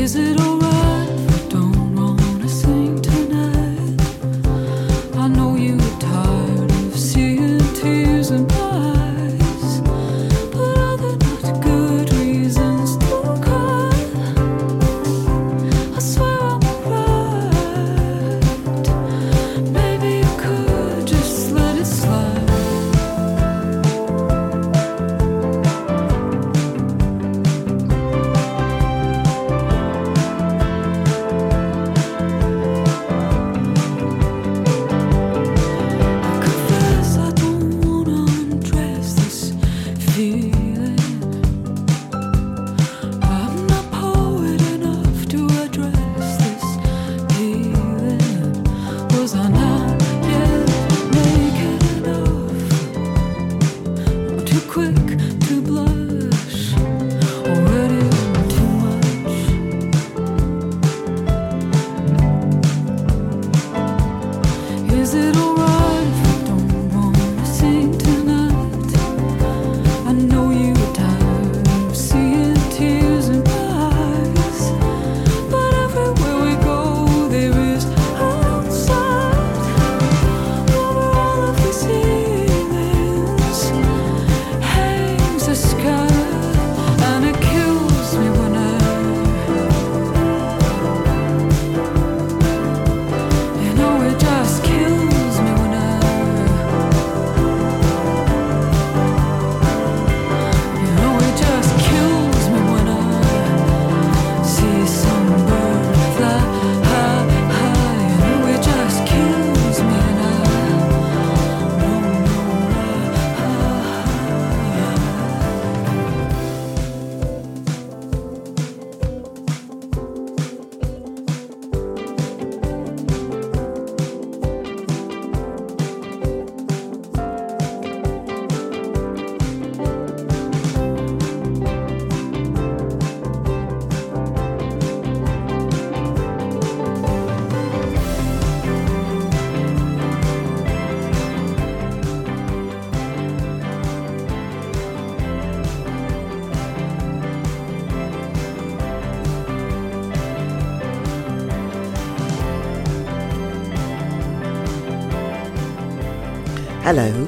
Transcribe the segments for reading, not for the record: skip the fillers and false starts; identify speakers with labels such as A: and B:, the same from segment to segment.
A: Hello.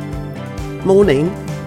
A: Morning.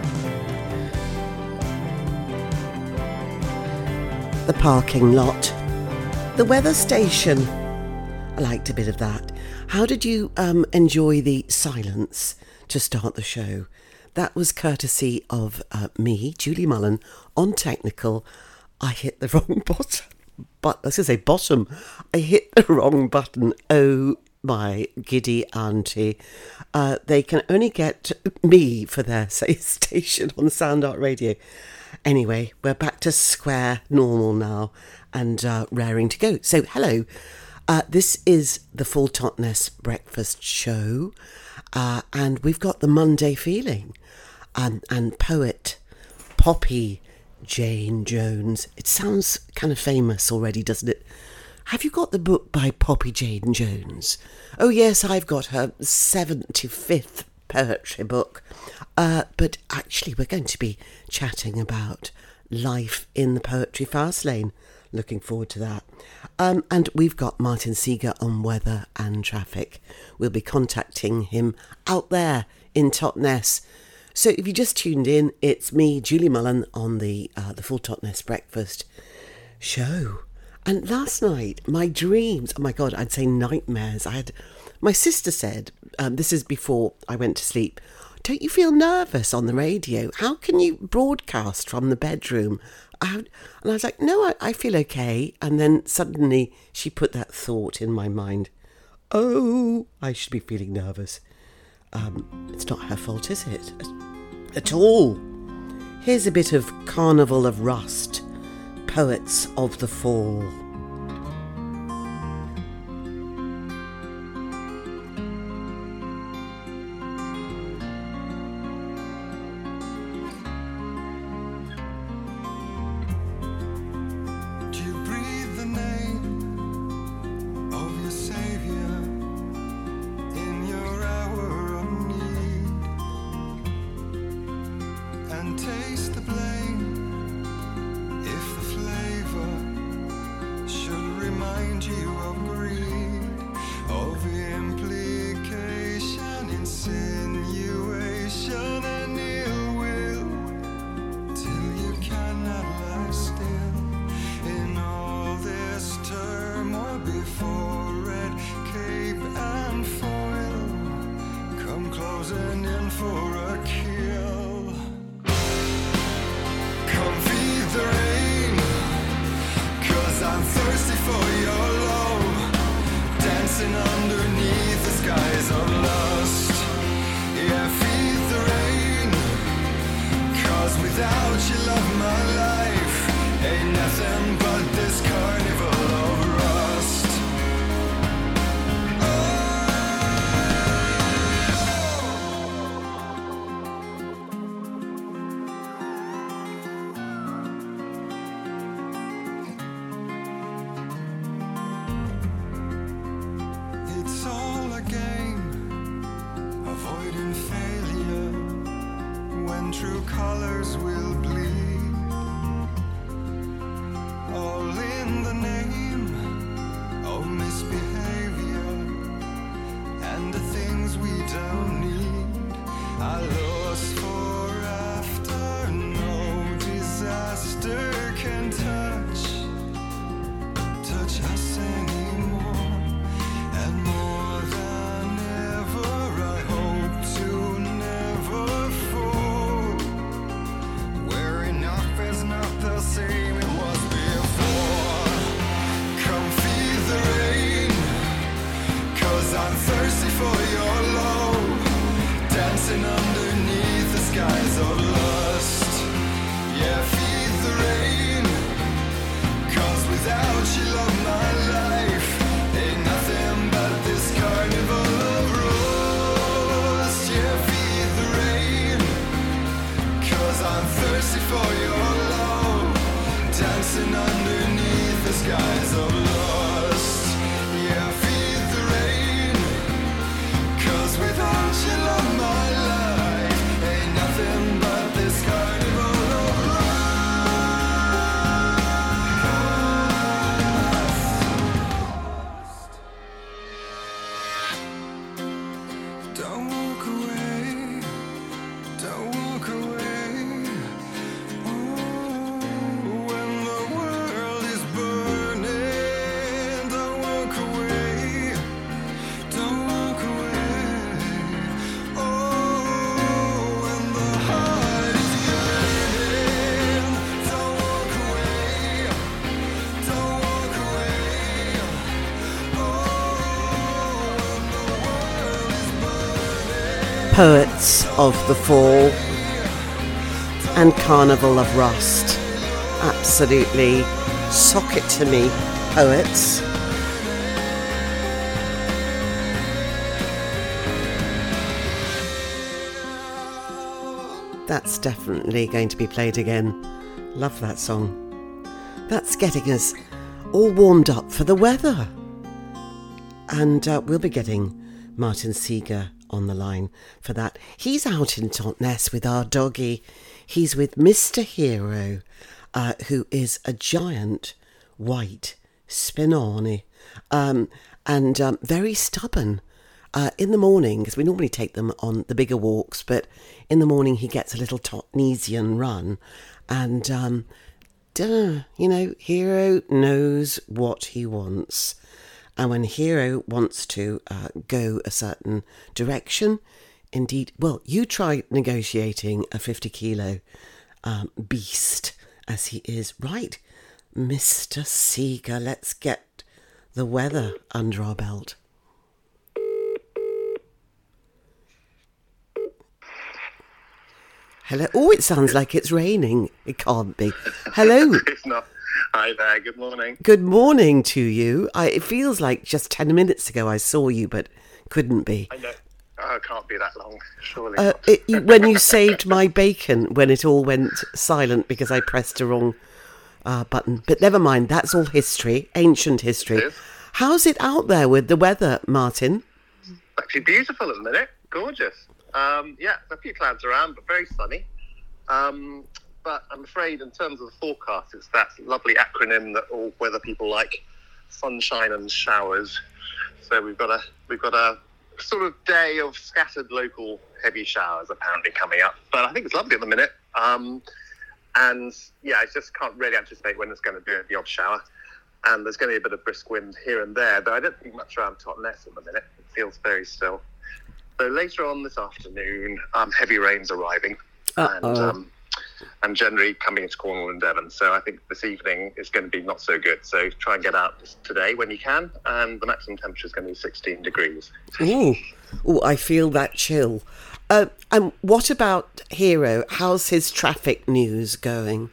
A: The parking lot. The weather station. I liked a bit of that. How did you enjoy the silence to start the show? That was courtesy of me, Julie Mullen, on technical. I hit the wrong button. But I was going to say bottom. I hit the wrong button. Oh my giddy auntie. They can only get me for their station on Sound Art Radio. Anyway, we're back to square normal now and raring to go. So, hello. This is the Full Totness Breakfast Show. And we've got the Monday feeling. And poet Poppy Jane Jones. It sounds kind of famous already, doesn't it? Have you got the book by Poppy Jane Jones? Oh yes, I've got her 75th poetry book. But actually we're going to be chatting about life in the poetry fast lane. Looking forward to that. And we've got Martin Seeger on weather and traffic. We'll be contacting him out there in Totnes. So if you just tuned in, it's me, Julie Mullen, on the Full Totness Breakfast Show. And last night, my dreams, oh my God, I'd say nightmares. My sister said, this is before I went to sleep, don't you feel nervous on the radio? How can you broadcast from the bedroom? And I was like, no, I feel okay. And then suddenly she put that thought in my mind. Oh, I should be feeling nervous. It's not her fault, is it? At all. Here's a bit of Carnival of Rust, Poets of the Fall.
B: Taste the blame if the flavor closing in for a kill. Come feed the rain, 'cause I'm thirsty for your love. Dancing underneath the skies of lust. Yeah, feed the rain, 'cause without you, love, my life ain't nothing but this carnival of rust. It's all a game, avoiding failure when true colors will bleed. All in the name of misbehavior and the things we don't need. I lost for after, no disaster can touch us anymore. And more than ever, I hope to never fall, where enough is not the same it was before. Come feed the rain, 'cause I'm thirsty for your love. Dancing underneath the skies of lust. Yeah, feed the rain, 'cause without you, love, my life ain't nothing but this carnival of rust. Yeah, feed the rain, 'cause I'm thirsty for your love. Dancing underneath the skies of lust. Yeah, feed the rain, 'cause without you, love, my life ain't nothing but this carnival of rust. Don't walk away, don't walk away. Oh, when the world is burning, don't walk away, don't walk away. Oh, when the heart is yearning, don't walk away, don't walk away. Oh, when the world is burning.
A: Poets of the Fall and Carnival of Rust. Absolutely sock it to me, Poets. That's definitely going to be played again. Love that song. That's getting us all warmed up for the weather. And we'll be getting Martin Seeger on the line for that. He's out in Totnes with our doggy. He's with Mr. Hero, who is a giant white Spinoni, and very stubborn. In the morning, because we normally take them on the bigger walks, but in the morning he gets a little Totnesian run, and Hero knows what he wants. And when Hero wants to go a certain direction, indeed, well, you try negotiating a 50-kilo beast as he is. Right, Mr. Seeger, let's get the weather under our belt. Hello. Oh, it sounds like it's raining. It can't be. Hello.
C: It's not. Hi there, good morning.
A: Good morning to you. It feels like just 10 minutes ago I saw you, but couldn't be.
C: I know. Oh, it can't be that long, surely not.
A: When you saved my bacon, when it all went silent because I pressed a wrong button. But never mind, that's all history, ancient history.
C: It is.
A: How's it out there with the weather, Martin?
C: Actually beautiful at the minute, gorgeous. Yeah, a few clouds around, but very sunny. But I'm afraid in terms of the forecast, it's that lovely acronym that all weather people like, sunshine and showers. So we've got a sort of day of scattered local heavy showers apparently coming up. But I think it's lovely at the minute. And yeah, I just can't really anticipate when it's going to do the odd shower. And there's going to be a bit of brisk wind here and there, but I don't think much around Totnes at the minute. It feels very still. So later on this afternoon, heavy rain's arriving,
A: Uh-oh.
C: and generally coming into Cornwall and Devon. So I think this evening is going to be not so good. So try and get out today when you can. And the maximum temperature is going to be 16 degrees.
A: Ooh, I feel that chill. And what about Hero? How's his traffic news going?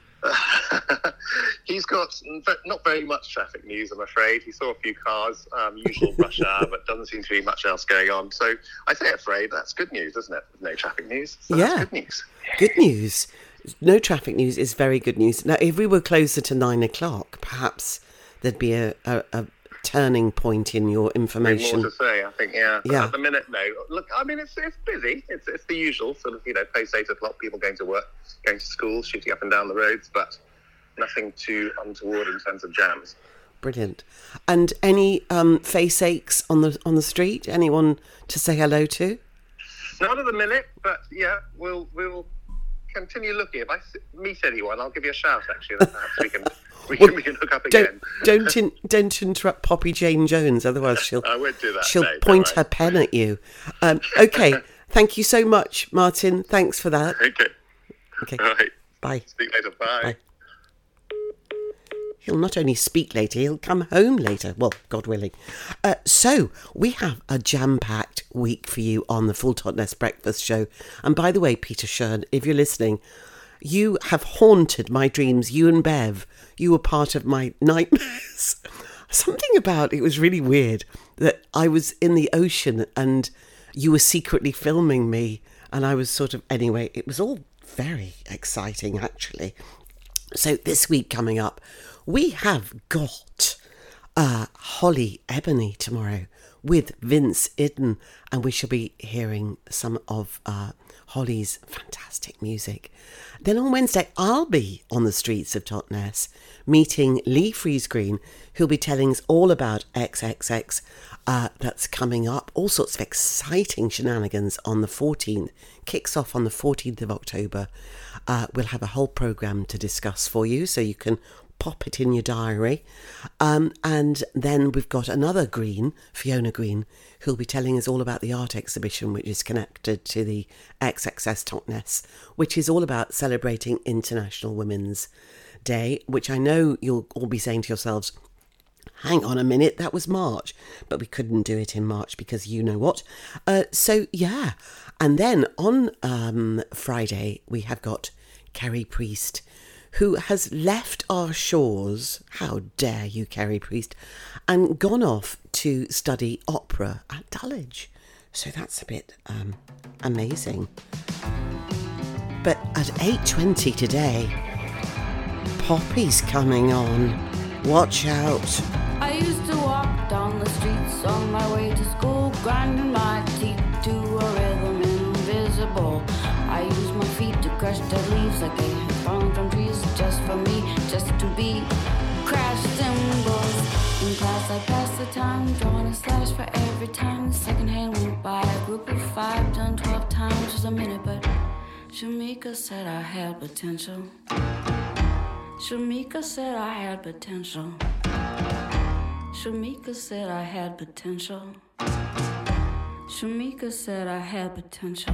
C: He's got not very much traffic news, I'm afraid. He saw a few cars, usual rush hour, but doesn't seem to be much else going on. So I say afraid, that's good news, isn't it? No traffic news. So
A: Yeah.
C: That's good news.
A: Good news. No traffic news is very good news. Now, if we were closer to 9 o'clock, perhaps there'd be a turning point in your information.
C: More to say, I think, yeah. But
A: Yeah.
C: at the minute, no. Look, I mean, it's busy. It's the usual sort of, post 8 o'clock, people going to work, going to school, shooting up and down the roads, but nothing too untoward in terms of jams.
A: Brilliant. And any face aches on the street? Anyone to say hello to?
C: Not at the minute, but yeah, we'll continue looking. If I meet anyone, I'll give you a shout. Actually, then perhaps we can hook up again.
A: Don't interrupt Poppy Jane Jones, otherwise she'll
C: I won't do that.
A: she'll
C: no, don't
A: point
C: worry.
A: her pen at you. Okay, thank you so much, Martin. Thanks for that.
C: Okay.
A: Okay,
C: All right.
A: bye.
C: Speak later. Bye.
A: Bye. He'll not only speak later, he'll come home later. Well, God willing. So, we have a jam-packed week for you on the Full Totnes Breakfast Show. And by the way, Peter Shern, if you're listening, you have haunted my dreams. You and Bev, you were part of my nightmares. Something about it was really weird that I was in the ocean and you were secretly filming me. And I was anyway, it was all very exciting, actually. So this week coming up, we have got Holly Ebony tomorrow with Vince Idden, and we shall be hearing some of Holly's fantastic music. Then on Wednesday, I'll be on the streets of Totnes meeting Lee Friese-Green, who'll be telling us all about XXX that's coming up. All sorts of exciting shenanigans on the 14th. Kicks off on the 14th of October. We'll have a whole programme to discuss for you, so you can pop it in your diary. And then we've got another Green, Fiona Green, who'll be telling us all about the art exhibition which is connected to the XXS Totnes, which is all about celebrating International Women's Day, which I know you'll all be saying to yourselves, hang on a minute, that was March. But we couldn't do it in March because you know what. So, yeah. And then on Friday, we have got Kerry Priest, who has left our shores, how dare you, Kerry Priest, and gone off to study opera at Dulwich. So that's a bit amazing. But at 8:20 today, Poppy's coming on. Watch out.
D: I used to walk down the streets on my way to school, grinding my teeth to a rhythm invisible. I used my feet to crush the leaves like they had fallen from trees, just for me, just to be crash cymbals. In class I passed the time, drawing a slash for every time. The second hand went by, a group of 5 done 12 times was a minute, but Shamika said I had potential. Shamika said I had potential. Shamika said I had potential. Shamika said I had potential.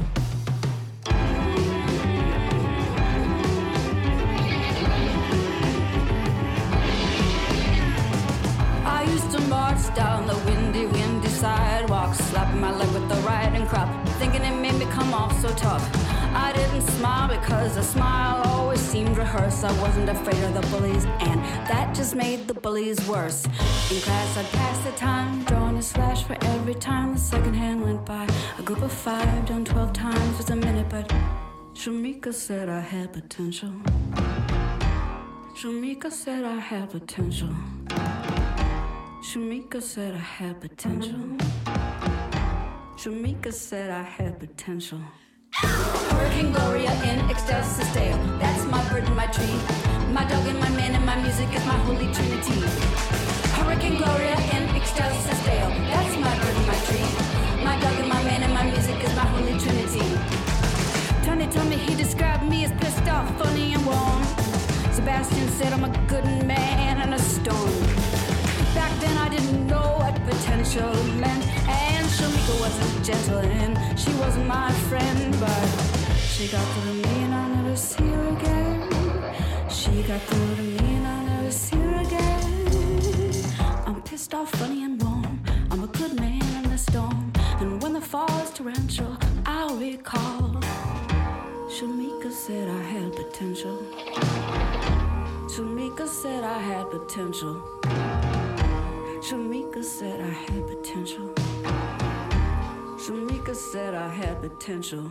D: I used to march down the windy sidewalk, slapping my leg with the riding crop, thinking it made me come off so tough. I didn't smile because a smile always seemed rehearsed. I wasn't afraid of the bullies, and that just made the bullies worse. In class I'd pass the time, drawing a slash for every time the second hand went by. A group of 5 done 12 times was a minute, but Shamika said I had potential. Shamika said I had potential. Shamika said I had potential. Shamika said I had potential. Hurricane Gloria in ecstasy stale. That's my bird and my tree. My dog and my man and my music is my holy trinity. Hurricane Gloria in ecstasy stale. That's my bird and my tree. My dog and my man and my music is my holy trinity. Tony told me he described me as pissed off, funny and warm. Sebastian said I'm a good man and a storm. Back then I didn't know what potential meant, and Shamika wasn't gentle and she wasn't my friend, but she got through to me and I'll never see her again. She got through to me and I'll never see her again. I'm pissed off, funny and warm. I'm a good man in the storm, and when the fall is torrential, I'll recall. Shamika said I had potential. Shamika said I had potential. Shamika said I had potential. Shamika said I had potential.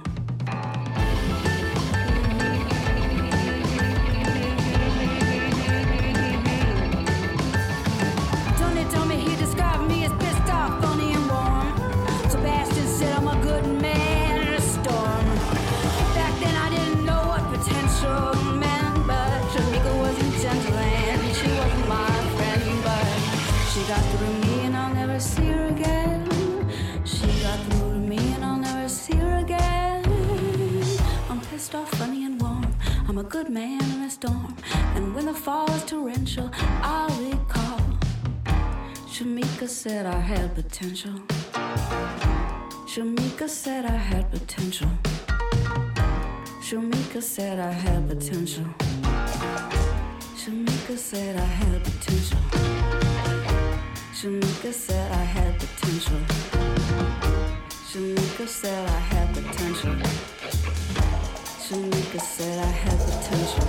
D: Tony told me he described me as pissed off, funny and warm. Sebastian said I'm a good man in a storm. Back then I didn't know what potential meant, but Shamika wasn't gentle and she wasn't my friend, but she got through to me and I'll never see her again. She got through to me and I'll never see her again. I'm pissed off, funny and warm. I'm a good man in a storm, and when the fall is torrential, I'll recall. Shamika said I had potential. Shamika said I had potential. Shamika said I had potential. Shamika said I had potential. Shamika said I had potential. Shamika said I had potential. Shamika said I had potential.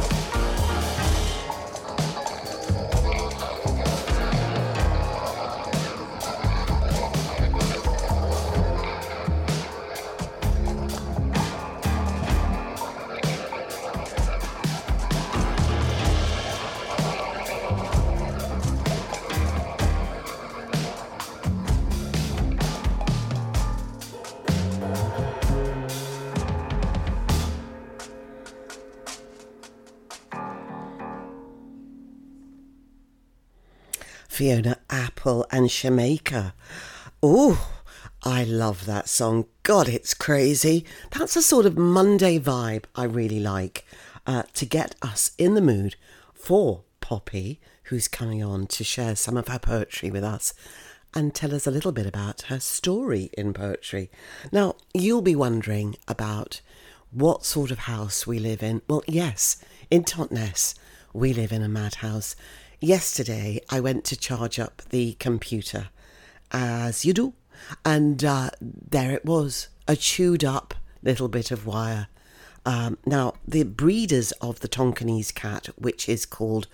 A: Fiona Apple and Shamika. Oh, I love that song. God, it's crazy. That's a sort of Monday vibe I really like, to get us in the mood for Poppy, who's coming on to share some of her poetry with us and tell us a little bit about her story in poetry. Now, you'll be wondering about what sort of house we live in. Well, yes, in Totnes, we live in a madhouse. Yesterday, I went to charge up the computer, as you do, and there it was, a chewed up little bit of wire. Now, the breeders of the Tonkinese cat, which is called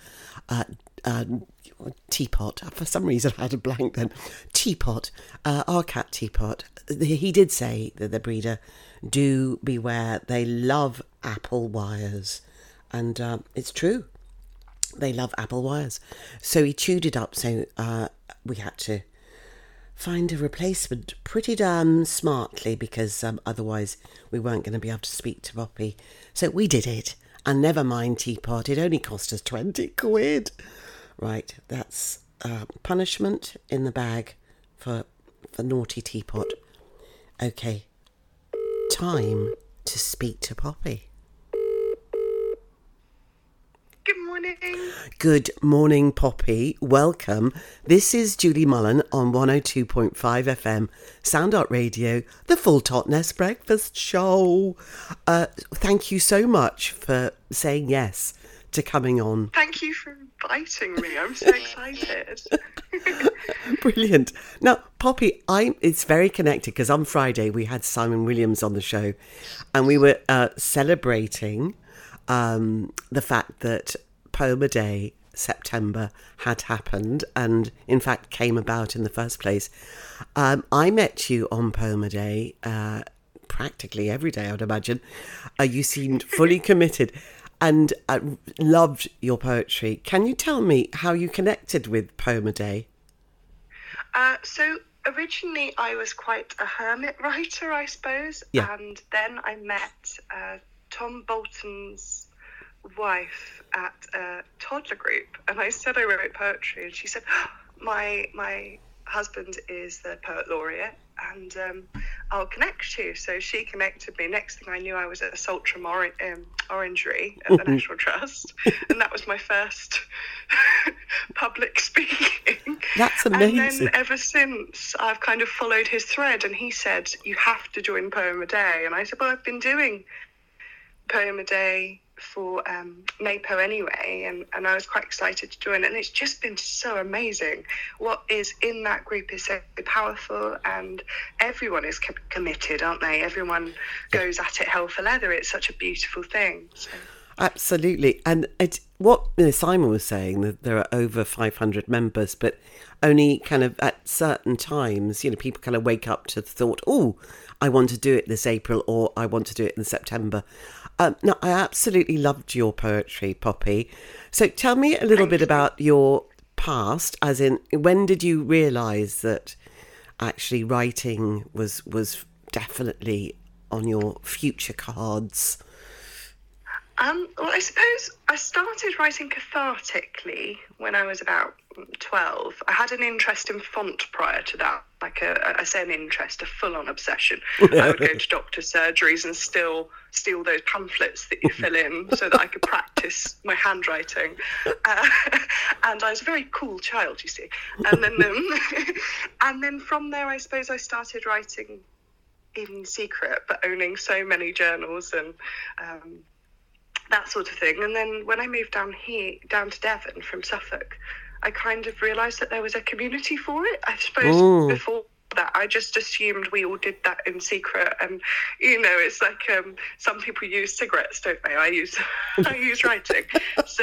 A: Teapot, for some reason I had a blank then, Teapot, our cat Teapot, he did say that the breeder, do beware, they love apple wires, and it's true. They love apple wires. So he chewed it up, so we had to find a replacement pretty damn smartly, because otherwise we weren't going to be able to speak to Poppy. So we did it, and never mind Teapot, it only cost us 20 quid. Right, that's punishment in the bag for naughty Teapot. Okay, time to speak to Poppy.
E: Good morning.
A: Good morning, Poppy. Welcome. This is Julie Mullen on 102.5 FM, Sound Art Radio, the Full Totnes Breakfast Show. Thank you so much for saying yes to coming on.
E: Thank you for inviting me. I'm so excited.
A: Brilliant. Now, Poppy, it's very connected because on Friday we had Simon Williams on the show, and we were celebrating the fact that Poem a Day September had happened and in fact came about in the first place. I met you on Poem a Day practically every day, I would imagine. You seemed fully committed and loved your poetry. Can you tell me how you connected with Poem a Day?
E: So originally I was quite a hermit writer, I suppose.
A: Yeah.
E: And then I met Tom Bolton's wife at a toddler group, and I said I wrote poetry, and she said, my husband is the poet laureate, and I'll connect you. So she connected me. Next thing I knew, I was at a Saltram Orangery at the National Trust, and that was my first public speaking.
A: That's amazing.
E: And then ever since, I've kind of followed his thread, and he said, you have to join Poem a Day. And I said, well, I've been doing Poem a Day for NAPO anyway, and I was quite excited to join, and it's just been so amazing. What is in that group is so powerful, and everyone is committed, aren't they? Everyone goes at it hell for leather. It's such a beautiful thing. So.
A: Absolutely. And what Simon was saying, that there are over 500 members, but only kind of at certain times, people kind of wake up to the thought, oh, I want to do it this April, or I want to do it in September. No, I absolutely loved your poetry, Poppy. So tell me a little bit about your past, as in, when did you realise that actually writing was definitely on your future cards?
E: Well, I suppose I started writing cathartically when I was about 12. I had an interest in font prior to that, like I say an interest, a full-on obsession. I would go to doctor's surgeries and steal those pamphlets that you fill in so that I could practice my handwriting. And I was a very cool child, you see. And then, and then from there, I suppose I started writing in secret, but owning so many journals and that sort of thing. And then when I moved down to Devon from Suffolk, I kind of realised that there was a community for it. I suppose before that, I just assumed we all did that in secret. And, it's like some people use cigarettes, don't they? I use writing. So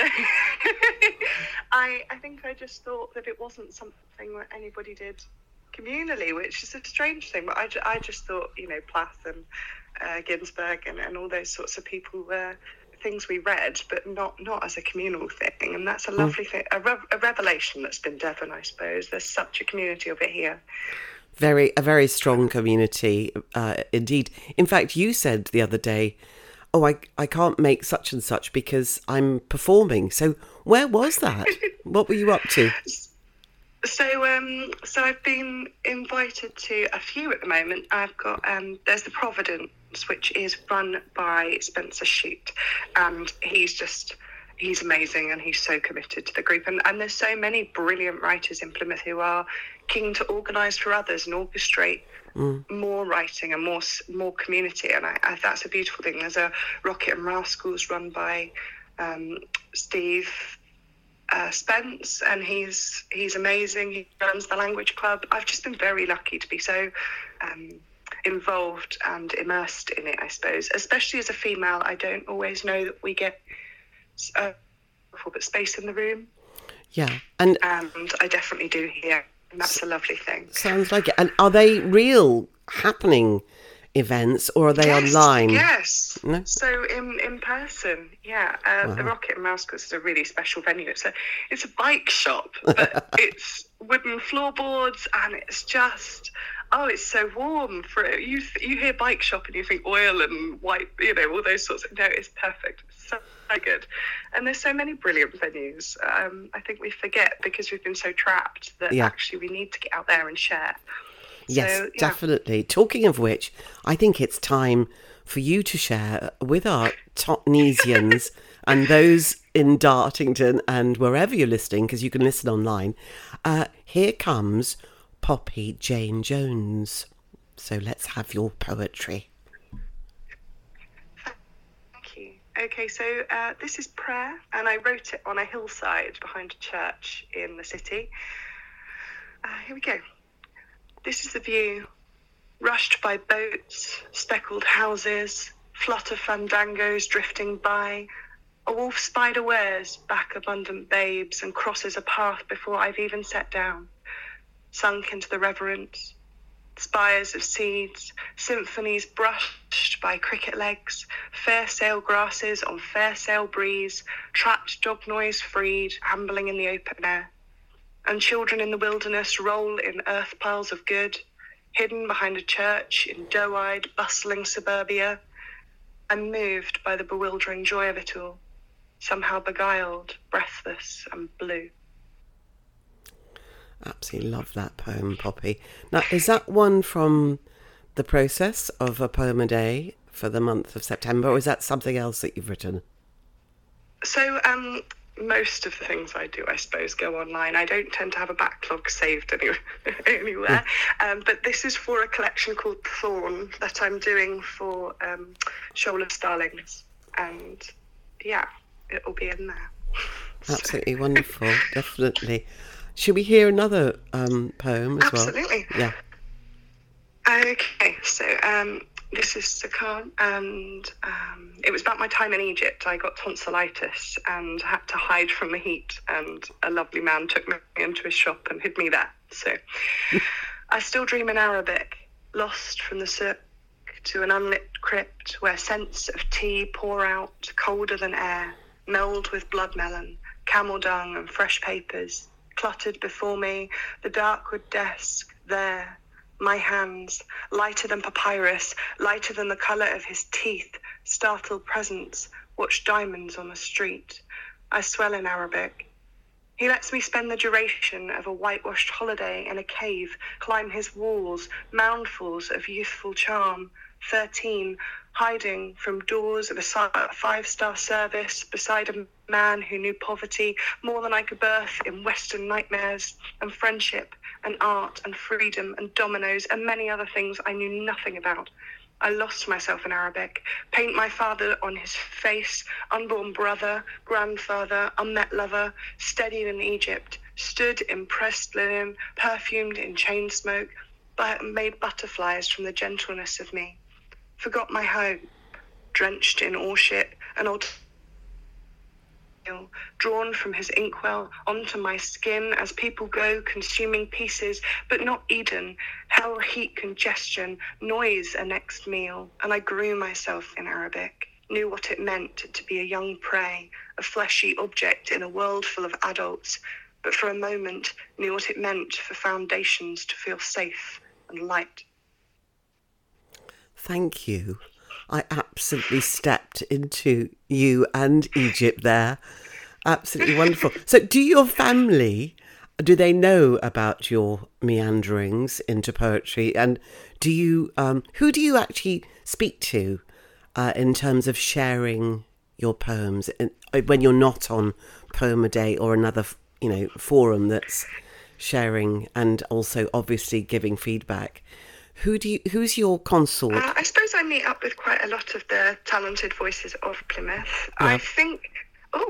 E: I think I just thought that it wasn't something that anybody did communally, which is a strange thing. But I just thought, Plath and Ginsberg and all those sorts of people were things we read, but not as a communal thing. And that's a lovely thing, a revelation that's been Devon, I suppose. There's such a community of it here.
A: A very strong community, indeed. In fact, you said the other day, oh, I can't make such and such because I'm performing. So where was that? What were you up to?
E: So I've been invited to a few at the moment. I've got there's the Providence, which is run by Spencer Shute, and he's amazing, and he's so committed to the group. And there's so many brilliant writers in Plymouth who are keen to organise for others and orchestrate more writing and more community. And I that's a beautiful thing. There's a Rocket and Rascals run by Steve Spence, and he's amazing. He runs the Language Club. I've just been very lucky to be so involved and immersed in it, I suppose. Especially as a female, I don't always know that we get but space in the room.
A: Yeah, and
E: I definitely do here, and that's a lovely thing.
A: Sounds like it. And are they real happening events, or are they online?
E: Yes.
A: No?
E: So in person, yeah. The Rocket and Rascals is a really special venue. It's a bike shop, but it's wooden floorboards, and it's just it's so warm for it. You hear bike shop and you think oil and white, all those sorts of. No, it's perfect. It's so good. And there's so many brilliant venues. I think we forget because we've been so trapped that actually we need to get out there and share.
A: Yes, definitely. Talking of which, I think it's time for you to share with our Totnesians and those in Dartington and wherever you're listening, because you can listen online. Here comes Poppy Jane Jones. So let's have your poetry.
E: Thank you. Okay, so this is Prayer, and I wrote it on a hillside behind a church in the city. Here we go. This is the view, rushed by boats, speckled houses, flutter fandangos drifting by. A wolf spider wears back abundant babes and crosses a path before I've even sat down, sunk into the reverence. Spires of seeds, symphonies brushed by cricket legs, fair sail grasses on fair sail breeze, trapped dog noise freed, ambling in the open air. And children in the wilderness roll in earth piles of good, hidden behind a church in doe-eyed, bustling suburbia. I'm moved by the bewildering joy of it all, somehow beguiled, breathless and blue.
A: Absolutely love that poem, Poppy. Now, is that one from the process of a poem a day for the month of September, or is that something else that you've written?
E: So most of the things I do, I suppose, go online. I don't tend to have a backlog saved anywhere. But this is for a collection called Thorn that I'm doing for Shoal of Starlings. And yeah, it will be in there.
A: Absolutely wonderful, definitely. Should we hear another poem as well?
E: Absolutely.
A: Yeah.
E: Okay, so this is Sakan, and it was about my time in Egypt. I got tonsillitis and had to hide from the heat, and a lovely man took me into his shop and hid me there. So I still dream in Arabic, lost from the cirque to an unlit crypt where scents of tea pour out, colder than air, meld with blood melon, camel dung and fresh papers. Cluttered before me, the dark wood desk, there, my hands, lighter than papyrus, lighter than the colour of his teeth, startled presence, watch diamonds on the street. I swell in Arabic. He lets me spend the duration of a whitewashed holiday in a cave, climb his walls, moundfuls of youthful charm, 13, hiding from doors of a 5-star service beside a man who knew poverty more than I could birth in Western nightmares, and friendship and art and freedom and dominoes and many other things I knew nothing about. I lost myself in Arabic, paint my father on his face, unborn brother, grandfather, unmet lover, steadied in Egypt, stood in pressed linen, perfumed in chain smoke, but made butterflies from the gentleness of me. Forgot my home, drenched in all shit, an old drawn from his inkwell onto my skin as people go consuming pieces, but not Eden, hell, heat, congestion, noise a next meal. And I grew myself in Arabic, knew what it meant to be a young prey, a fleshy object in a world full of adults, but for a moment knew what it meant for foundations to feel safe and light.
A: Thank you. I absolutely stepped into you and Egypt there. Absolutely wonderful. So do your family, do they know about your meanderings into poetry? And do you, who do you actually speak to in terms of sharing your poems when you're not on Poem a Day or another, forum that's sharing and also obviously giving feedback? Who's your consort?
E: I suppose I meet up with quite a lot of the talented voices of Plymouth.
A: Yeah.
E: I think. Oh,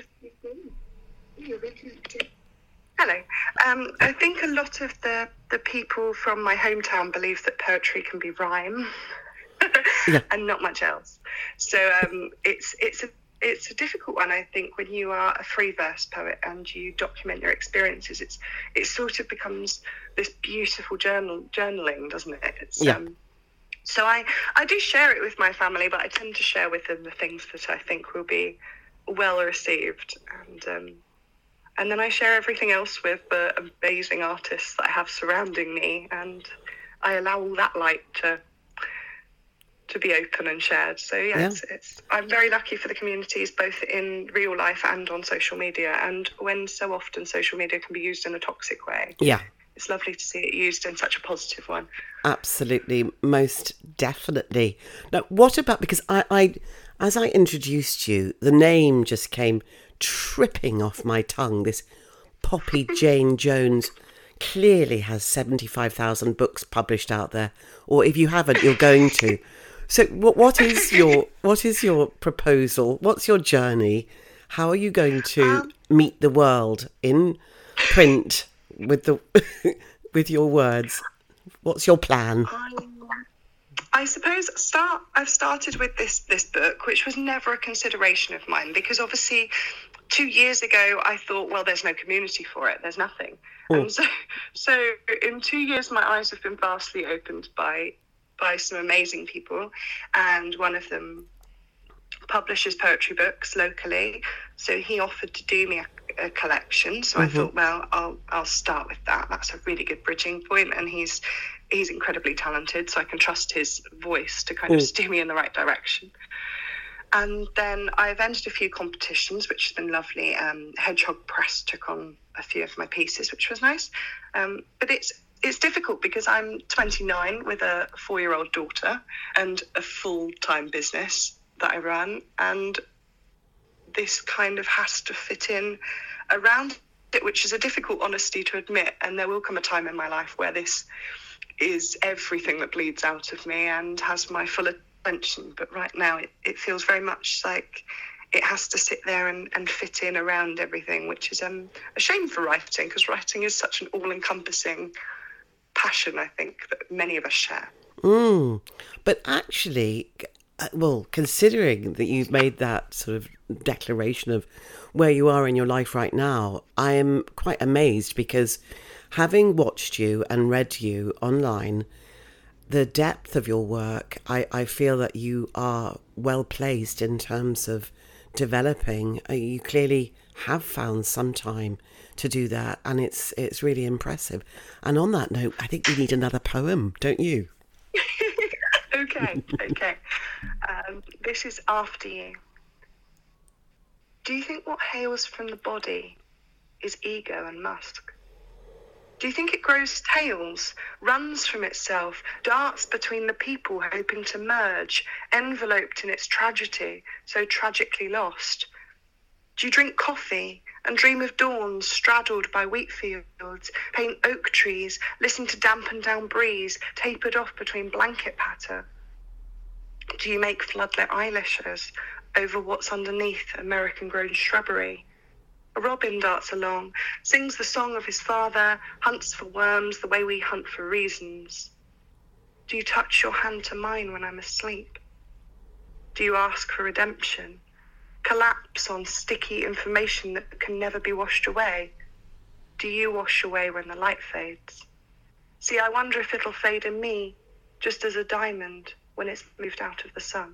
E: hello. I think a lot of the people from my hometown believe that poetry can be rhyme,
A: Yeah.
E: and not much else. So it's a difficult one, I think, when you are a free verse poet and you document your experiences. It sort of becomes this beautiful journaling, doesn't it?
A: Yeah.
E: So I do share it with my family, but I tend to share with them the things that I think will be well received, and then I share everything else with the amazing artists that I have surrounding me, and I allow all that light to be open and shared. So yeah. It's I'm very lucky for the communities, both in real life and on social media. And when so often social media can be used in a toxic way,
A: Yeah.
E: it's lovely to see it used in such a positive one.
A: Absolutely, most definitely. Now, what about, because I as I introduced you, the name just came tripping off my tongue. This Poppy Jane Jones clearly has 75,000 books published out there, or if you haven't, you're going to. So, what is your proposal? What's your journey? How are you going to meet the world in print with with your words? What's your plan?
E: I suppose I've started with this book, which was never a consideration of mine, because obviously 2 years ago I thought, well, there's no community for it, there's nothing. And so in 2 years my eyes have been vastly opened by some amazing people, and one of them publishes poetry books locally, so he offered to do me a collection. So I thought, well, I'll start with that. That's a really good bridging point, and he's incredibly talented, so I can trust his voice to kind of steer me in the right direction. And then I've entered a few competitions, which has been lovely. Hedgehog Press took on a few of my pieces, which was nice. But it's difficult because I'm 29 with a 4-year-old daughter and a full-time business that I run. And this kind of has to fit in around it, which is a difficult honesty to admit. And there will come a time in my life where this is everything that bleeds out of me and has my full attention. But right now it feels very much like it has to sit there and fit in around everything, which is a shame for writing, because writing is such an all-encompassing passion, I think, that many of us share.
A: But actually, well, considering that you've made that sort of declaration of where you are in your life right now, I am quite amazed, because having watched you and read you online, the depth of your work, I feel that you are well placed in terms of developing. You clearly have found some time to do that, and it's really impressive. And on that note, I think we need another poem, don't you?
E: Okay. This is After You. Do you think what hails from the body is ego and musk? Do you think it grows tails, runs from itself, darts between the people hoping to merge, enveloped in its tragedy, so tragically lost? Do you drink coffee and dream of dawns straddled by wheat fields, paint oak trees, listen to dampened down breeze, tapered off between blanket patter? Do you make floodlit eyelashes over what's underneath American-grown shrubbery? A robin darts along, sings the song of his father, hunts for worms the way we hunt for reasons. Do you touch your hand to mine when I'm asleep? Do you ask for redemption? Collapse on sticky information that can never be washed away? Do you wash away when the light fades? See, I wonder if it'll fade in me, just as a diamond when it's moved out of the sun.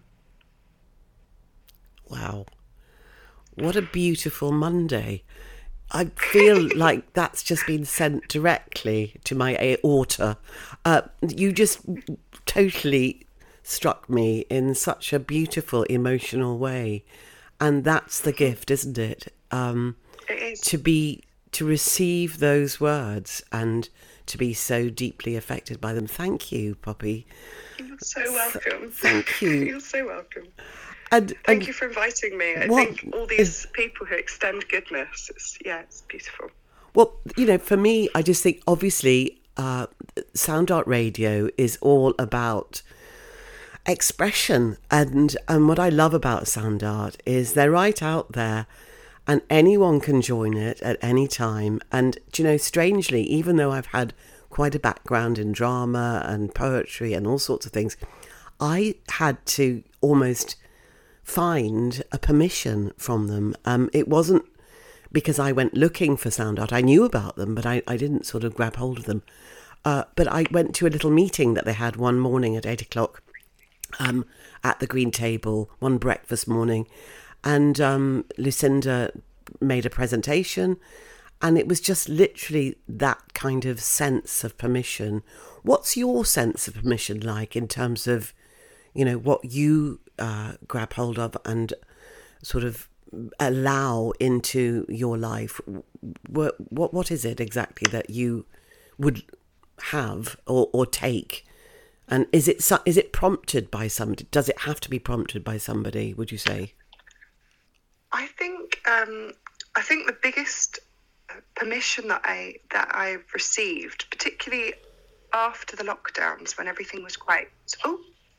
A: Wow. What a beautiful Monday. I feel like that's just been sent directly to my aorta. You just totally struck me in such a beautiful, emotional way. And that's the gift, isn't it?
E: It is.
A: To receive those words and to be so deeply affected by them. Thank you, Poppy.
E: You're so welcome.
A: Thank you.
E: You're so welcome.
A: And
E: Thank you for inviting me. I think all these people who extend goodness, it's beautiful.
A: Well, for me, I just think, obviously, Sound Art Radio is all about expression. And what I love about Sound Art is they're right out there and anyone can join it at any time. And, strangely, even though I've had quite a background in drama and poetry and all sorts of things, I had to almost find a permission from them. It wasn't because I went looking for Sound Art. I knew about them, but I didn't sort of grab hold of them. But I went to a little meeting that they had one morning at 8 o'clock at the Green Table, one breakfast morning. And Lucinda made a presentation, and it was just literally that kind of sense of permission. What's your sense of permission like in terms of, what you grab hold of and sort of allow into your life? What is it exactly that you would have or take? And is it prompted by somebody? Does it have to be prompted by somebody, would you say?
E: I think the biggest permission that I've received, particularly after the lockdowns when everything was quite... Oh,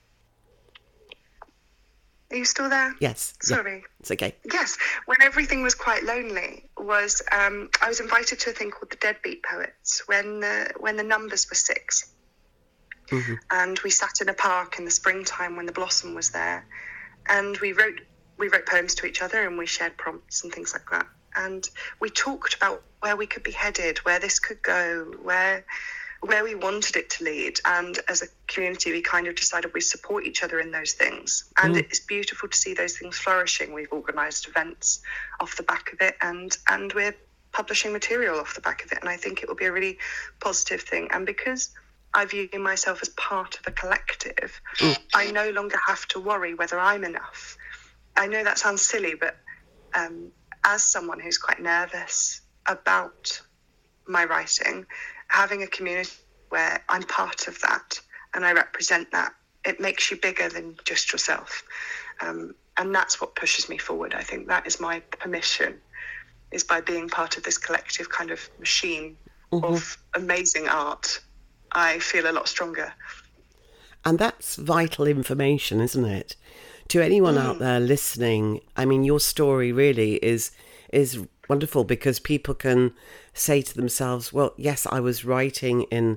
E: are you still there?
A: Yes.
E: Sorry.
A: Yeah, it's okay.
E: Yes, when everything was quite lonely, was I was invited to a thing called the Deadbeat Poets when the numbers were 6. Mm-hmm. And we sat in a park in the springtime when the blossom was there, and we wrote poems to each other, and we shared prompts and things like that. And we talked about where we could be headed, where this could go, where we wanted it to lead. And as a community, we kind of decided we support each other in those things. And it's beautiful to see those things flourishing. We've organised events off the back of it, and we're publishing material off the back of it. And I think it will be a really positive thing. And because I view myself as part of a collective, I no longer have to worry whether I'm enough. I know that sounds silly, but as someone who's quite nervous about my writing, having a community where I'm part of that and I represent that, it makes you bigger than just yourself. And that's what pushes me forward. I think that is my permission, is by being part of this collective kind of machine of amazing art, I feel a lot stronger.
A: And that's vital information, isn't it? To anyone out there listening, I mean, your story really is wonderful, because people can say to themselves, well, yes, I was writing in,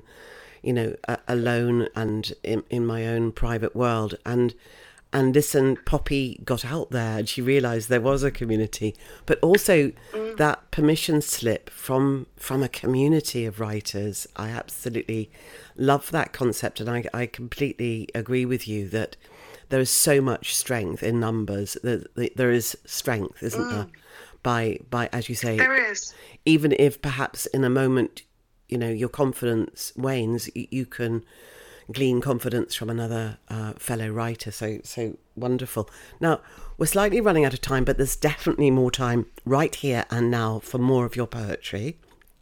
A: alone and in my own private world. And listen, Poppy got out there and she realised there was a community, but also that permission slip from a community of writers. I absolutely love that concept, and I completely agree with you that there is so much strength in numbers. There is strength, isn't there? By as you say,
E: there is.
A: Even if perhaps in a moment, your confidence wanes, you can glean confidence from another fellow writer. So wonderful. Now, we're slightly running out of time, but there's definitely more time right here and now for more of your poetry.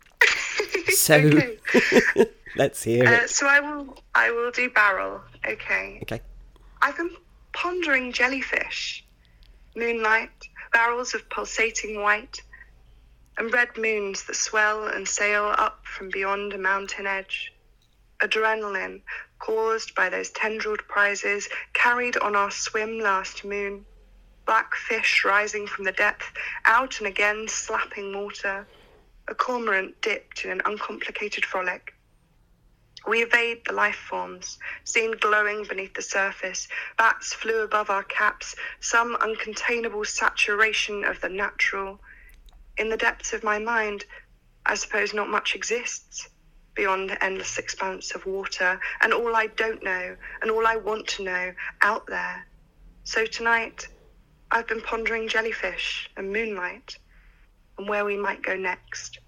A: So let's hear it.
E: So I will do barrel. Okay. I've been pondering jellyfish, moonlight, barrels of pulsating white, and red moons that swell and sail up from beyond a mountain edge. Adrenaline caused by those tendrilled prizes carried on our swim last moon. Black fish rising from the depth, out and again slapping water. A cormorant dipped in an uncomplicated frolic. We evade the life forms, seen glowing beneath the surface. Bats flew above our caps, some uncontainable saturation of the natural. In the depths of my mind, I suppose not much exists beyond the endless expanse of water, and all I don't know, and all I want to know, out there. So tonight, I've been pondering jellyfish and moonlight, and where we might go next.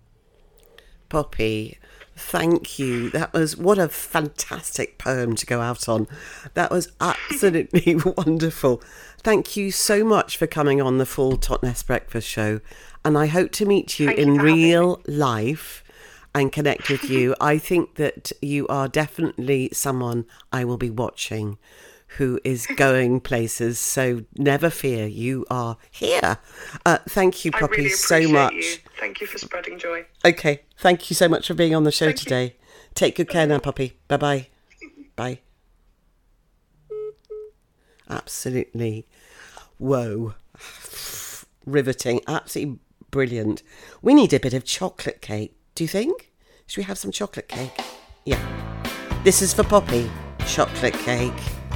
A: Poppy, thank you. What a fantastic poem to go out on. That was absolutely wonderful. Thank you so much for coming on the Full Totnes Breakfast Show, and I hope to meet you in real life and connect with you. I think that you are definitely someone I will be watching who is going places, so never fear, you are here. Thank you, Poppy,
E: really
A: so much.
E: You. Thank you for spreading joy.
A: Okay, thank you so much for being on the show today. Take good care now, Poppy. Bye-bye. Bye. Absolutely. Whoa. Riveting. Absolutely brilliant. We need a bit of chocolate cake. Do you think? Should we have some chocolate cake? Yeah. This is for Poppy. Chocolate cake.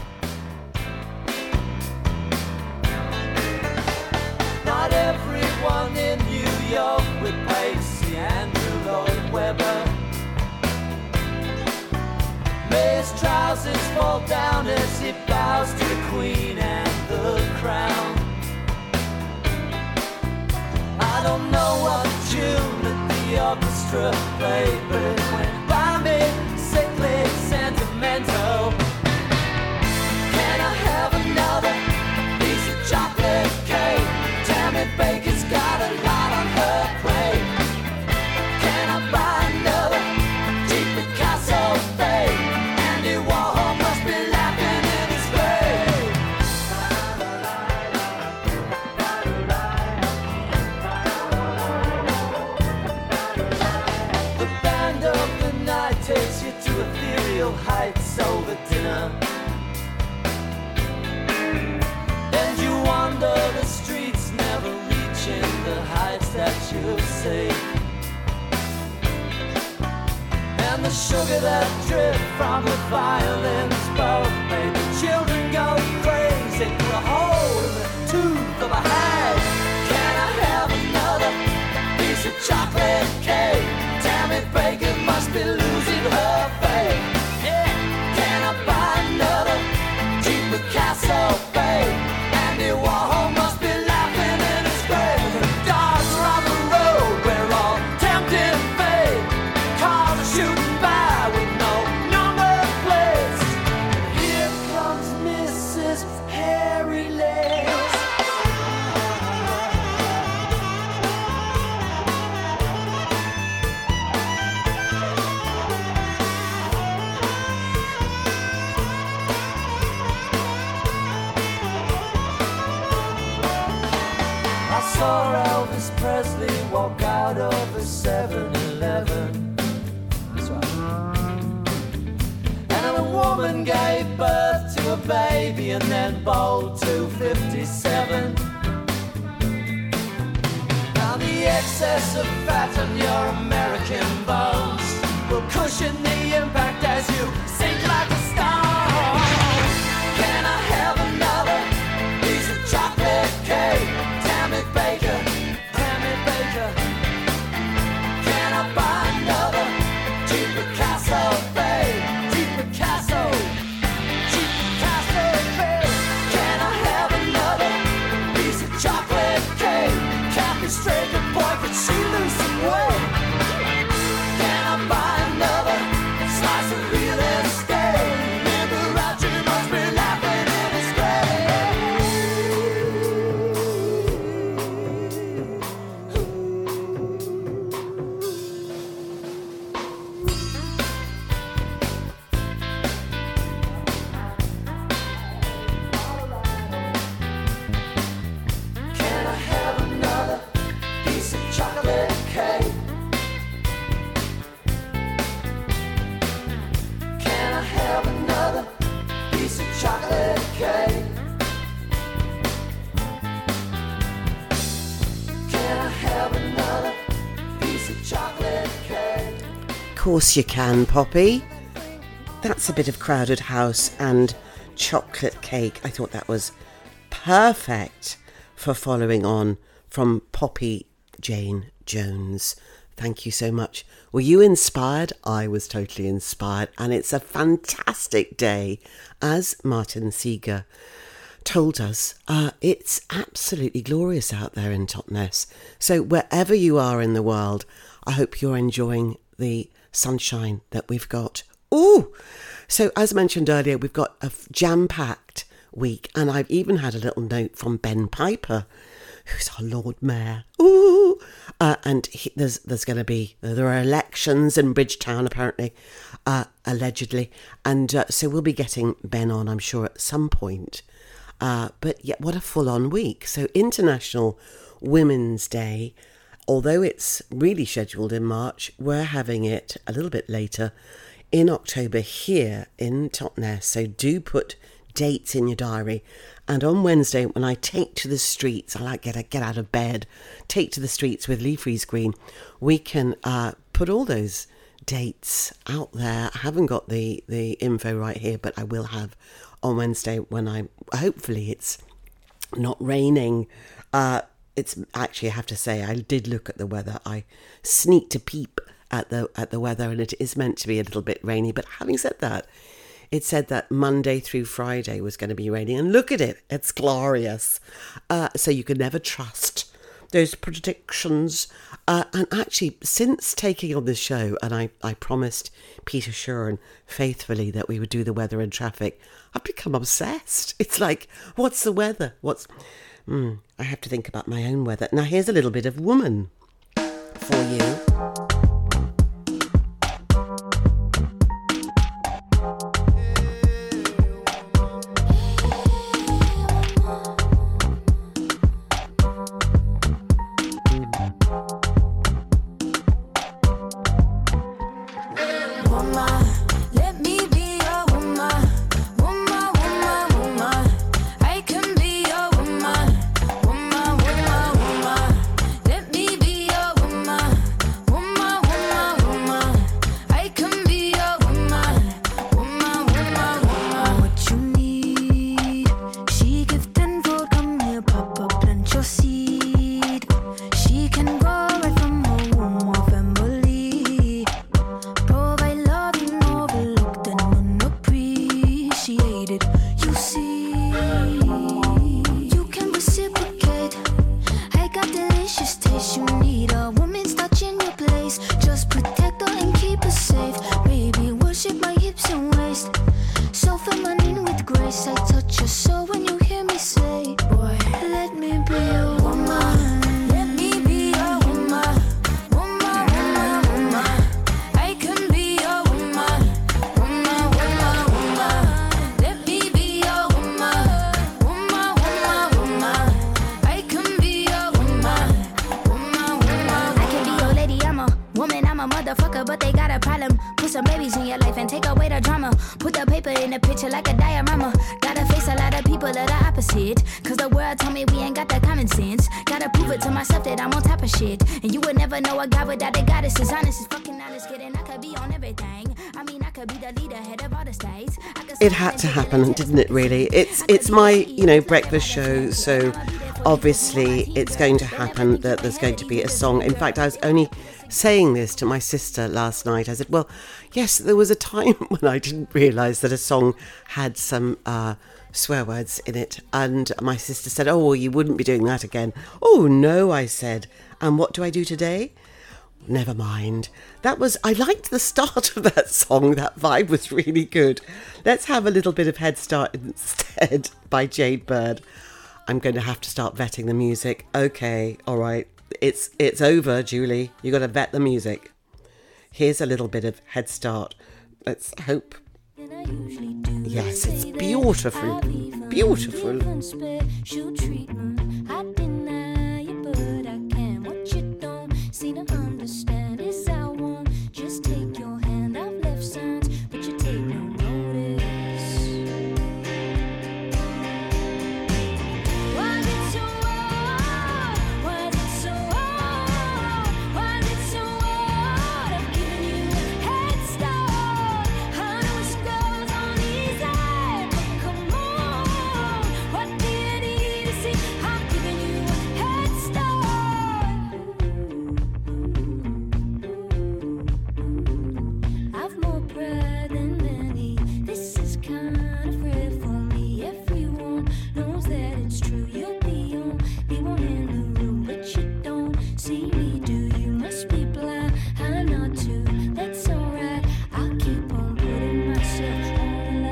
F: Not everyone in New York with Pacey and Lloyd Webber. May his trousers fall down as he bows to the Queen and the crown. I don't know what tune that the orchestra played, but it went by me, sickly, sentimental. Can I have another piece of chocolate cake? Tammy Baker's got a lot on her plate. Can I buy another cheap Picasso fade? Andy Warhol must be laughing in his grave. The band of the night takes you to ethereal heights over dinner. And you wander the streets, never reaching the heights that you seek. And the sugar that dripped from the violins both made the children go crazy through a hole in the tooth of a hag. Can I have another piece of chocolate cake? Tammy Baker must be losing her faith. Yeah. Can I buy another cheap Picasso fade? Andy Warhol must be laughing in his grave. The dogs are on the road, we're all tempting fate. Cars are shooting by with no number plates. Here comes Mrs. Harry Lane. saw Elvis Presley walk out of a 7-Eleven. That's right. And a woman gave birth to a baby and then bowled to 57. Now the excess of fat on your American bones will cushion the impact as you sink like a stone. Can I have another piece of chocolate cake? Tammy Baker, Tammy Baker. Can I buy another cheap Picasso, babe? Cheap Picasso, cheap Picasso, babe. Can I have another piece of chocolate cake? Kathy Straker, boy, could she lose some weight? Can I buy another slice of real estate? Liberace must be laughing in his Can I have another piece of chocolate cake? Can I have another piece of chocolate cake? Can I have another piece of chocolate cake?
A: Of course you can, Poppy. That's a bit of Crowded House and chocolate cake. I thought that was perfect for following on from Poppy Jane Jones. Thank you so much. Were you inspired? I was totally inspired, and it's a fantastic day. As Martin Seeger told us, it's absolutely glorious out there in Totnes. So wherever you are in the world, I hope you're enjoying the sunshine that we've got. Ooh! So as mentioned earlier, we've got a jam-packed week, and I've even had a little note from Ben Piper, who's our Lord Mayor. Ooh! And there are elections in Bridgetown, apparently, allegedly. And so we'll be getting Ben on, I'm sure, at some point. But yeah, what a full-on week. So International Women's Day, although it's really scheduled in March, we're having it a little bit later in October here in Totnes. So do put dates in your diary. And on Wednesday, when I take to the streets, I like get out of bed, take to the streets with Lee Freeze Green, we can put all those dates out there. I haven't got the info right here, but I will have on Wednesday when hopefully it's not raining. It's actually, I have to say, I did look at the weather. I sneaked a peep at the weather, and it is meant to be a little bit rainy. But having said that, it said that Monday through Friday was going to be raining, and look at it, it's glorious. So you can never trust those predictions. And actually, since taking on this show, and I promised Peter Shuren faithfully that we would do the weather and traffic, I've become obsessed. It's like, what's the weather? I have to think about my own weather. Now, here's a little bit of Woman for you.
G: Woman, picture like a diorama. Gotta face a lot of people that are opposite. Cause the world told me we ain't got that common sense. Gotta prove it to myself that I'm on top of shit. And you would never know a guy without a goddess. As honest as fucking honest, kidding. I could be on everything. I mean, I could be the leader, head of all the states.
A: It had to happen, didn't it, really? It's my, breakfast show, so obviously it's going to happen that there's going to be a song. In fact, I was only saying this to my sister last night. I said, well, yes, there was a time when I didn't realise that a song had some swear words in it. And my sister said, oh, well, you wouldn't be doing that again. Oh, no, I said. And what do I do today? Never mind. I liked the start of that song. That vibe was really good. Let's have a little bit of Head Start instead by Jade Bird. I'm going to have to start vetting the music. Okay, all right. It's over, Julie. You got to vet the music. Here's a little bit of Head Start. Let's hope. Yes, it's beautiful. Beautiful.
G: See to understand is I won't just take your hand. I've left signs, but you take no notice. Why is it so hard? Why is it so hard? Why is it so hard? I'm giving you a head start. I know it goes on easy, but come on. What do you need to see? I'm giving you a head start. I've more pride than many. This is kind of rare for me. Everyone knows that it's true. You're the only one in the room, but you don't see me, do you? Must be blind, I'm not too. That's alright. I'll keep on putting myself on the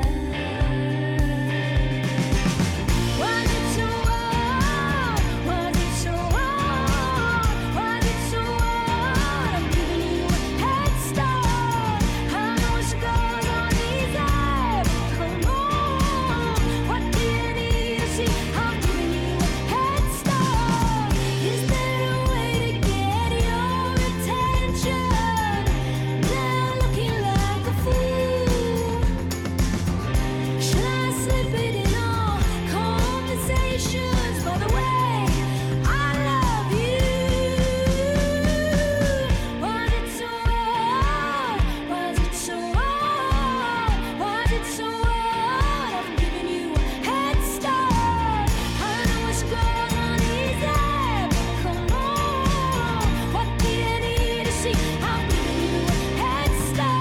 G: line. Why is it so hard? Why is it so hard? Why is it so hard? I'm giving you a head start. I know it's goes on easy. Come on, what do you need to see? I'm giving you a head start. Is there a way to get your attention? Now looking like a fool. Should I slip it in all conversations? By the way, I love you. Why is it so hard? Why is it so hard? Why is it so hard? I'm giving you a head start. I know it's goes on easy, but come on. What do you need to see? I'm giving you a head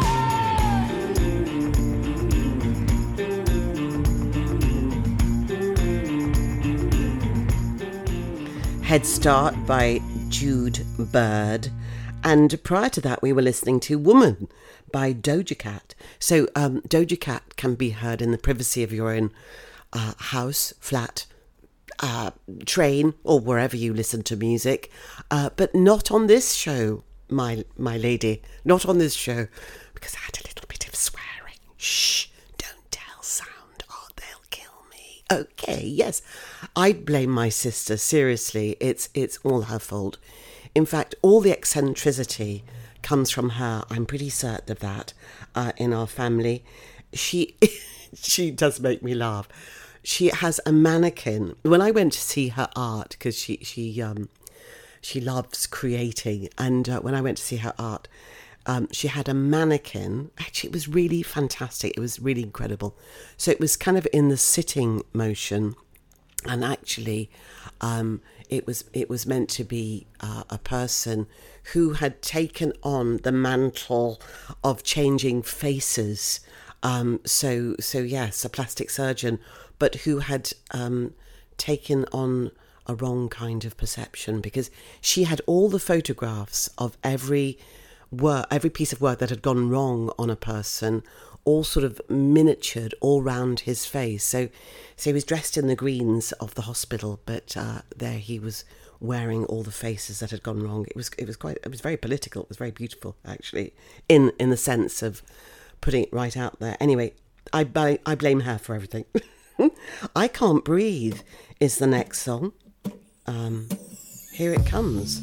A: Head Start by Jude Bird. And prior to that, we were listening to Woman by Doja Cat. So Doja Cat can be heard in the privacy of your own house, flat, train, or wherever you listen to music. But not on this show, my lady. Not on this show, because I had a little bit of swearing. Shh, don't tell sound or they'll kill me. Okay, yes. I blame my sister, seriously. It's all her fault. In fact, all the eccentricity comes from her. I'm pretty certain of that in our family. She does make me laugh. She has a mannequin. When I went to see her art, because she loves creating, and when I went to see her art, she had a mannequin. Actually, it was really fantastic. It was really incredible. So it was kind of in the sitting motion, and actually, it was meant to be a person who had taken on the mantle of changing faces. So yes, a plastic surgeon, but who had taken on a wrong kind of perception, because she had all the photographs of every piece of work that had gone wrong on a person, all sort of miniatured all round his face. So he was dressed in the greens of the hospital, but there he was wearing all the faces that had gone wrong. It was very political. It was very beautiful, actually, in the sense of putting it right out there. Anyway, I blame her for everything. I Can't Breathe is the next song. Here it comes.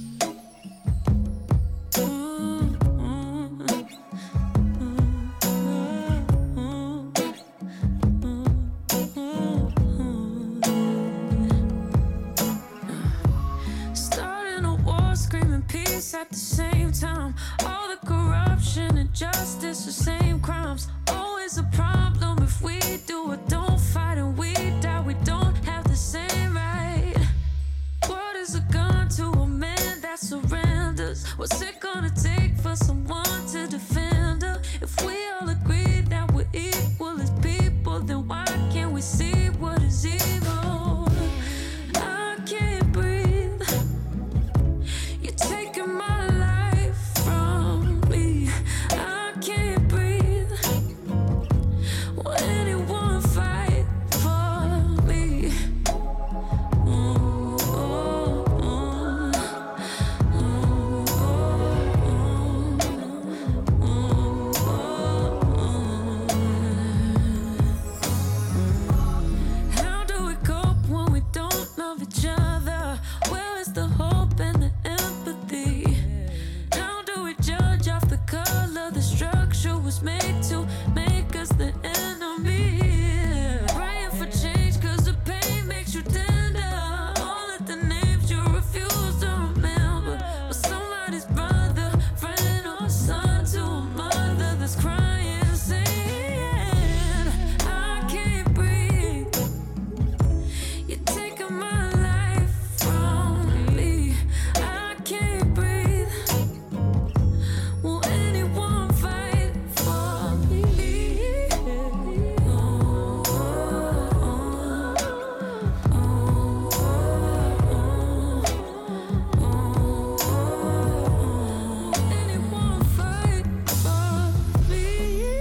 G: peace at the same time. All the corruption and justice, the same crimes. Always a problem if we do or don't fight and we die. We don't have the same right. What is a gun to a man that surrenders? What's it gonna take for someone to defend her? If we all agree that we're equal as people, then why can't we see what is evil? I can't breathe. You're taking my life from me. I can't breathe. Will anyone fight for me? How do we cope when we don't love each other? Where is the hope and the empathy? How do we judge off the color? The structure was made to make us the enemy. Praying for change cause the pain makes you tender. All of the names you refuse to remember. But somebody's brother, friend or son to a mother that's crying, saying, I can't breathe. You're taking my life from me. I can't breathe. Will anyone fight for me? Anyone fight for me?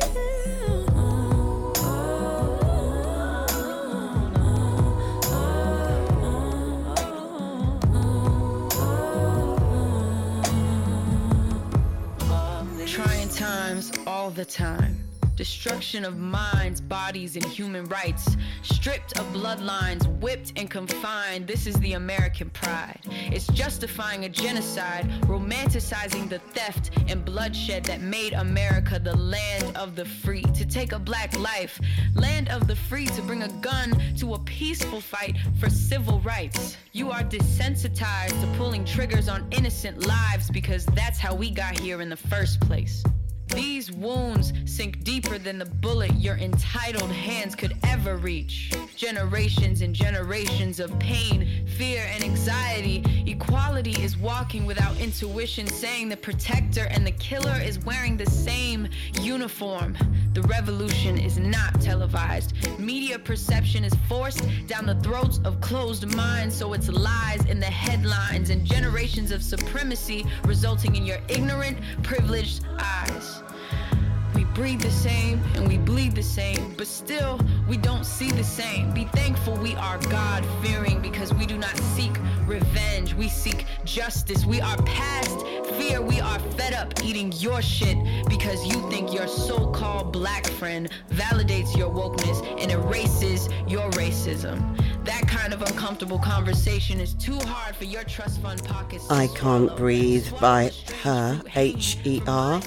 H: Trying times all the time. Destruction of minds, bodies, and human rights. Stripped of bloodlines, whipped and confined. This is the American pride. It's justifying a genocide, romanticizing the theft and bloodshed that made America the land of the free. To take a black life, land of the free, to bring a gun to a peaceful fight for civil rights. You are desensitized to pulling triggers on innocent lives because that's how we got here in the first place. These wounds sink deeper than the bullet your entitled hands could ever reach. Generations and generations of pain, fear, and anxiety. Equality is walking without intuition, saying the protector and the killer is wearing the same uniform. The revolution is not televised. Media perception is forced down the throats of closed minds, so it's lies in the headlines and generations of supremacy resulting in your ignorant, privileged eyes. We breathe the same and we bleed the same, but still we don't see the same. Be thankful we are God-fearing because we do not seek revenge. We seek justice. We are past fear. We are fed up eating your shit because you think your so-called black friend validates your wokeness and erases your racism. That kind of uncomfortable conversation is too hard for your trust fund pockets.
A: I Can't Breathe by Her, H-E-R.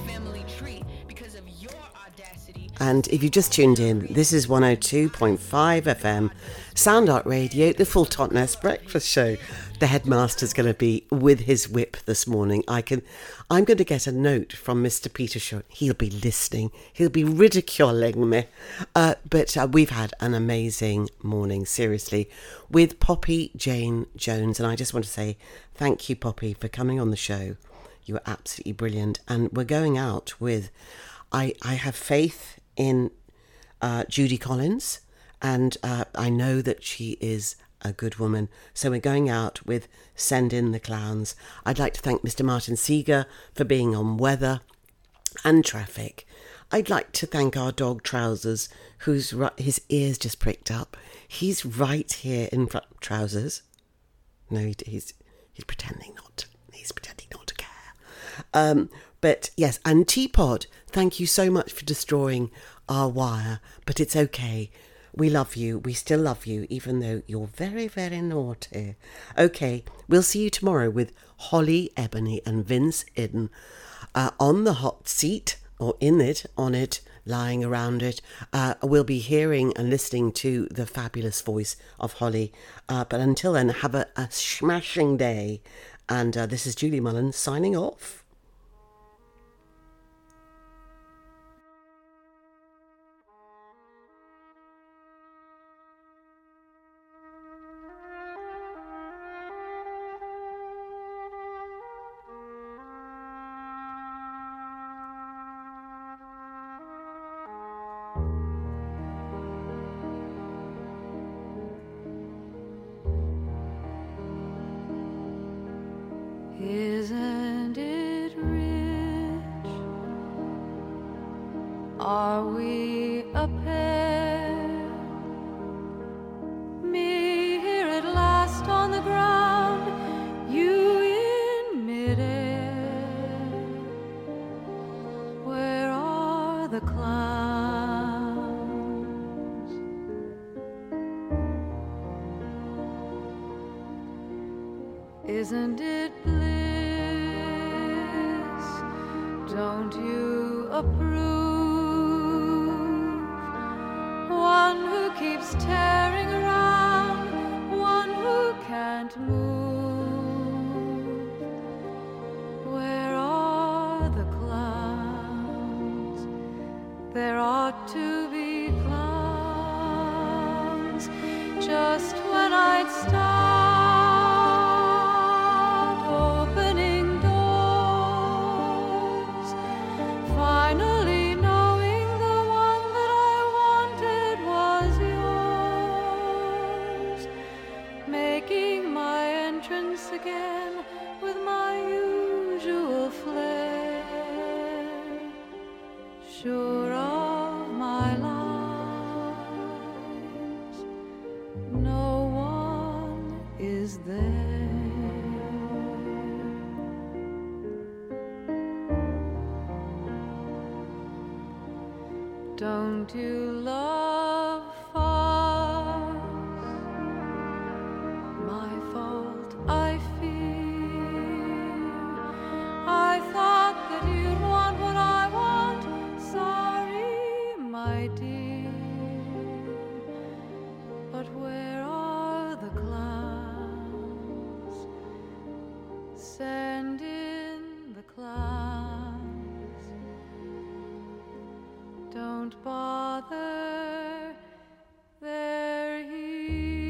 A: And if you just tuned in, this is 102.5 FM, Sound Art Radio, the Full Totnes Breakfast Show. The headmaster's going to be with his whip this morning. I'm going to get a note from Mr. Peter Shaw. He'll be listening. He'll be ridiculing me. But we've had an amazing morning, seriously, with Poppy Jane Jones. And I just want to say thank you, Poppy, for coming on the show. You were absolutely brilliant. And we're going out with, I have faith in Judy Collins, and I know that she is a good woman. So we're going out with Send in the Clowns. I'd like to thank Mr. Martin Seeger for being on weather and traffic. I'd like to thank our dog Trousers, his ears just pricked up. He's right here in front. Trousers? No, he's pretending not. He's pretending not to care. But yes, and Teapot, thank you so much for destroying our wire, but it's okay. We love you. We still love you, even though you're very, very naughty. Okay, we'll see you tomorrow with Holly Ebony and Vince Eden on the hot seat, or in it, on it, lying around it. We'll be hearing and listening to the fabulous voice of Holly. But until then, have a smashing day. And this is Julie Mullen signing off.
G: Isn't it rich? Are we a pair? Me here at last on the ground, you in midair. Where are the clowns? Isn't it bliss? Don't you approve? One who keeps tearing around, one who can't move. Where are the clowns? There ought to be clowns. Just when I'd start opening doors, finally knowing the one that I wanted was yours, making my entrance again with my usual flair, sure of my lines, no one is there. Don't you love farce? My fault, I fear. I thought that you'd want what I want. Sorry, my dear. But where are the clowns? Send in the clowns. Don't bother, they're here.